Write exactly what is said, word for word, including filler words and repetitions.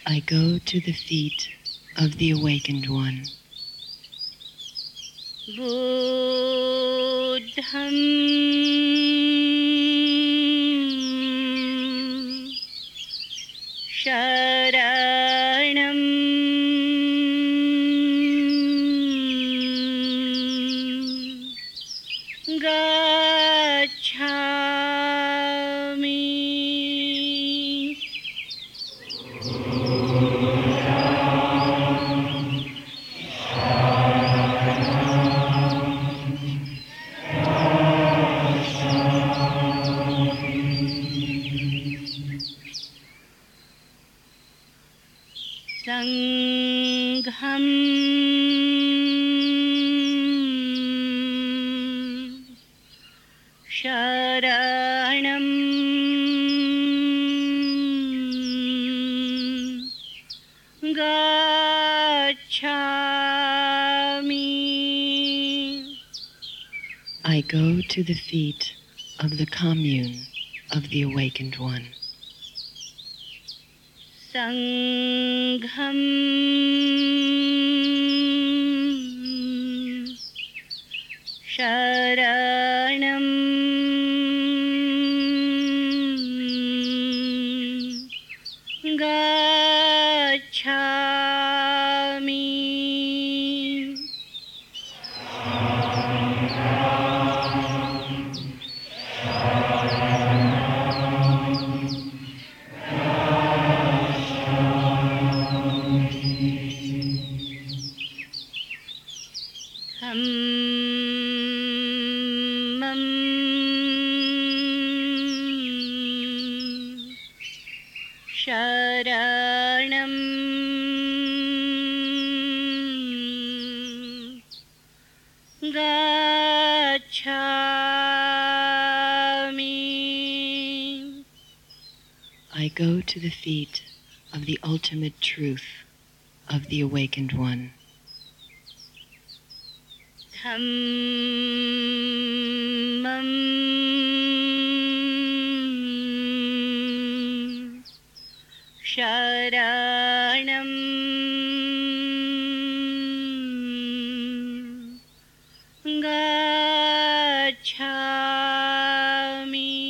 I go to the feet of the awakened one. Buddham Sharanam Gacchami. Sangham Sharanam Gacchami. I go to the feet of the commune of the awakened one. Sangham Sharanam Gacchami. Dhammam Sharanam Gacchami. I go to the feet of the ultimate truth of the awakened one. Dhammam Sharanam Gacchami.